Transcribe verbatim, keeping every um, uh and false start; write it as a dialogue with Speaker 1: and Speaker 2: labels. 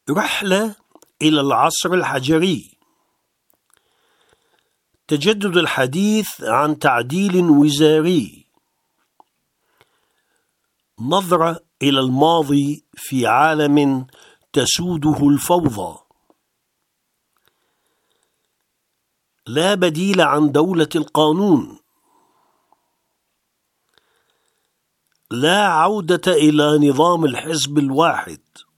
Speaker 1: رحلة إلى العصر الحجري. تجدد الحديث عن تعديل وزاري. نظرة إلى الماضي في عالم تسوده الفوضى. لا بديل عن دولة القانون. لا عودة إلى نظام الحزب الواحد.